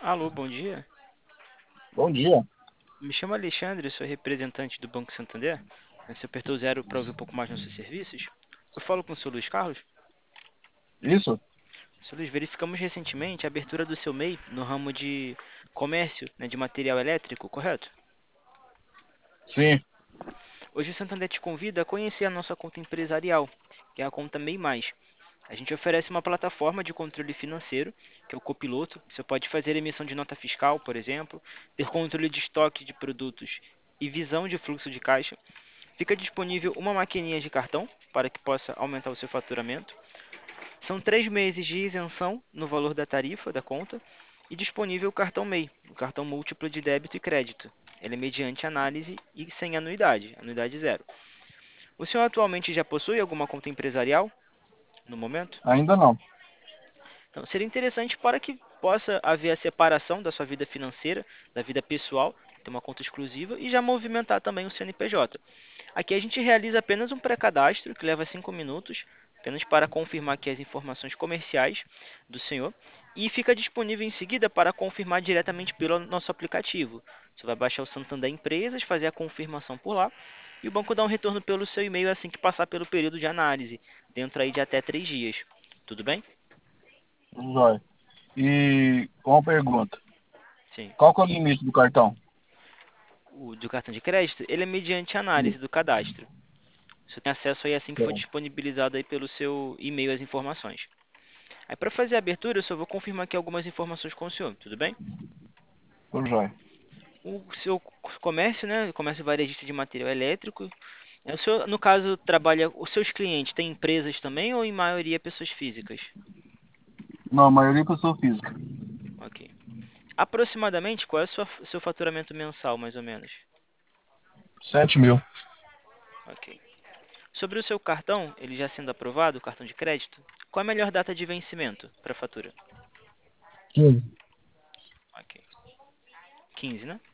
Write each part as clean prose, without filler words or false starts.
Alô, bom dia. Bom dia. Me chamo Alexandre, sou representante do Banco Santander. Você apertou zero para ouvir um pouco mais nossos serviços. Eu falo com o seu Luiz Carlos. Isso? Seu Luiz, verificamos recentemente a abertura do seu MEI no ramo de comércio, né, de material elétrico, correto? Sim. Hoje o Santander te convida a conhecer a nossa conta empresarial, que é a conta MEI+. A gente oferece uma plataforma de controle financeiro, que é o Copiloto. Você pode fazer emissão de nota fiscal, por exemplo, ter controle de estoque de produtos e visão de fluxo de caixa. Fica disponível uma maquininha de cartão para que possa aumentar o seu faturamento. São 3 meses de isenção no valor da tarifa da conta e disponível o cartão MEI, o cartão múltiplo de débito e crédito. Ele é mediante análise e sem anuidade, anuidade zero. O senhor atualmente já possui alguma conta empresarial no momento? Ainda não. Então, seria interessante para que possa haver a separação da sua vida financeira, da vida pessoal, ter uma conta exclusiva e já movimentar também o CNPJ. Aqui a gente realiza apenas um pré-cadastro que leva 5 minutos, apenas para confirmar aqui as informações comerciais do senhor e fica disponível em seguida para confirmar diretamente pelo nosso aplicativo. Você vai baixar o Santander Empresas, fazer a confirmação por lá e o banco dá um retorno pelo seu e-mail assim que passar pelo período de análise, dentro aí de até 3 dias. Tudo bem? Jóia. E uma pergunta. Sim. Qual que é o limite do cartão? O do cartão de crédito, ele é mediante análise do cadastro. Você tem acesso aí assim que for Bom, disponibilizado aí pelo seu e-mail as informações. Aí para fazer a abertura, eu só vou confirmar aqui algumas informações com o senhor, tudo bem? tudo jóia. O seu comércio, né, o comércio varejista de material elétrico, o senhor, no caso, trabalha, os seus clientes têm empresas também ou em maioria pessoas físicas? Não, a maioria é pessoa física. Ok. Aproximadamente, qual é o seu faturamento mensal, mais ou menos? 7.000. Ok. Sobre o seu cartão, ele já sendo aprovado, o cartão de crédito, qual é a melhor data de vencimento para a fatura? 15. Ok. 15, né?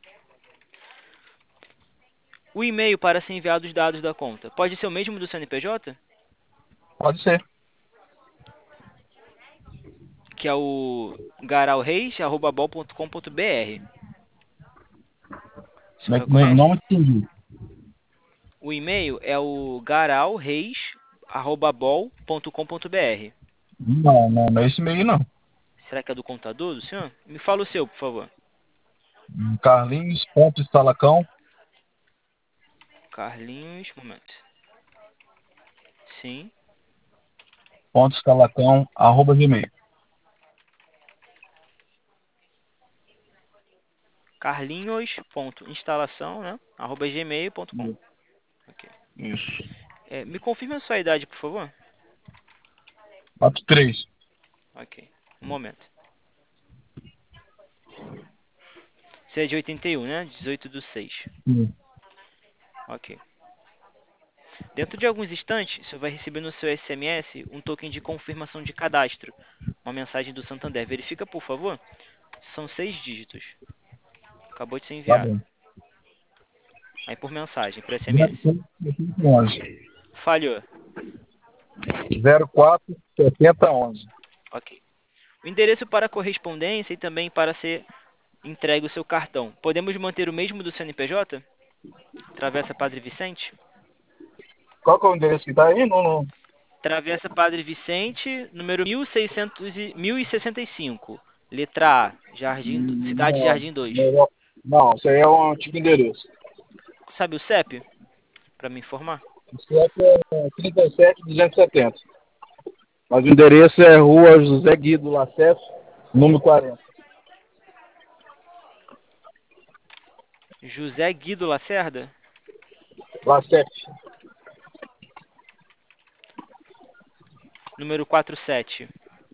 O e-mail para ser enviado os dados da conta pode ser o mesmo do CNPJ? Pode ser. Que é o garalreis@bol.com.br. O senhor Não reconhece? entendi. O e-mail é o garalreis@bol.com.br. Não é esse meio não. Será que é do contador do senhor? Me fala o seu, por favor. Carlinhos, ponto estalacão, Carlinhos, momento. Sim. ponto estalacão, @gmail. Carlinhos.instalação, né? @gmail.com. Ok. Isso. Me confirme a sua idade, por favor. 43. Ok. Um momento. Você é de 81, né? 18/6. Sim. Ok. Dentro de alguns instantes, você vai receber no seu SMS um token de confirmação de cadastro. Uma mensagem do Santander. Verifica, por favor. São 6 dígitos. Acabou de ser Tá enviado. bom. Aí por mensagem, por SMS. 04 Falhou. 04 7011. Ok. O endereço para correspondência e também para ser entregue o seu cartão. Podemos manter o mesmo do CNPJ? Travessa Padre Vicente? Qual que é o endereço que tá aí? Não, não. Travessa Padre Vicente, número 1665. Letra A, Cidade Não, Jardim 2. não, não, isso aí é um antigo endereço. Sabe o CEP? Para me informar? O CEP é 37270. Mas o endereço é Rua José Guido Lacef, número 40. José Guido Lacerda? Lacef, Número 47.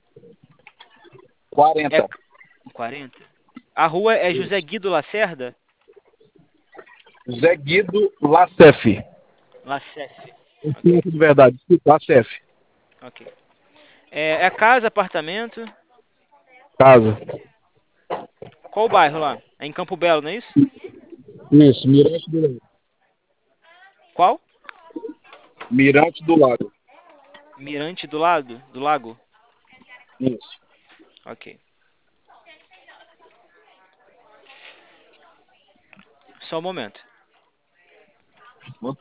É 40. 40? A rua é José Guido Lacerda? José Guido Lacef. Lacef. Esse Ok, é de verdade, desculpa, Lacef. ok. É casa, apartamento? Casa. Qual o bairro lá? É em Campo Belo, não é isso? Isso, Mirante do Lago. Qual? Mirante do Lago. Mirante do lado? Do lago? Isso. Ok. Só um momento. Ok.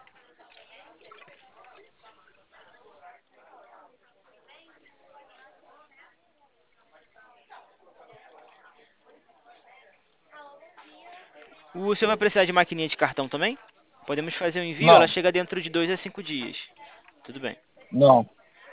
O senhor vai precisar de maquininha de cartão também? Podemos fazer o envio, ela Não, chega dentro de 2 a 5 dias. Tudo bem. não.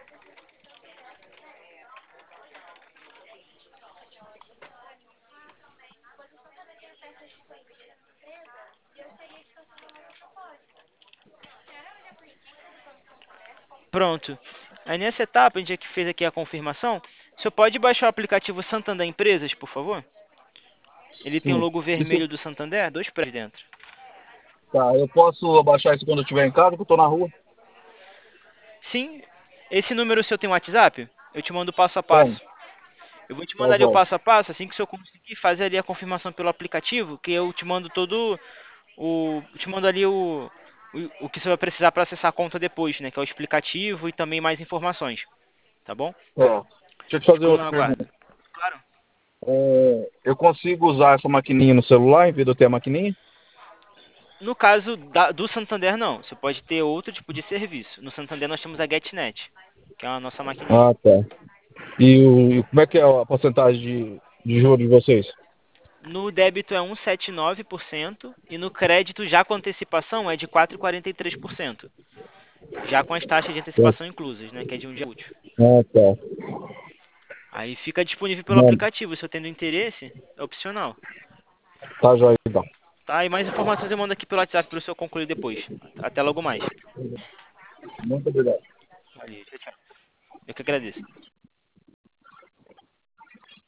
Pronto. Aí nessa etapa, a gente já que fez aqui a confirmação, o senhor pode baixar o aplicativo Santander Empresas, por favor? Ele tem o Sim. logo Isso, vermelho do Santander, dois prédios dentro. tá, eu posso abaixar isso quando eu estiver em casa, que eu tô na rua? Sim, esse número o senhor tem um WhatsApp? Eu te mando o passo a Tem. passo. Eu vou te Tá, mandar ali o joia. passo a passo, assim que o senhor conseguir fazer ali a confirmação pelo aplicativo, que eu te mando todo eu te mando ali o que você vai precisar para acessar a conta depois, né? Que é o explicativo e também mais informações, tá bom? É. Deixa eu te fazer Fico no outra aguardo. pergunta. Claro. Eu consigo usar essa maquininha no celular em vez de eu ter a maquininha? No caso do Santander, não. Você pode ter outro tipo de serviço. No Santander nós temos a GetNet, que é a nossa maquininha. Ah, tá. E como é que é a porcentagem de juros de vocês? No débito é 1,79% e no crédito, já com antecipação, é de 4,43%. Já com as taxas de antecipação inclusas, né? Que é de um dia útil. Ah, tá. Aí fica disponível pelo Não, aplicativo. Se eu tendo interesse, é opcional. tá joia então. Tá? E mais informações eu mando aqui pelo WhatsApp para o senhor concluir depois. Até logo mais. Muito obrigado. Valeu, tchau, tchau. Eu que agradeço.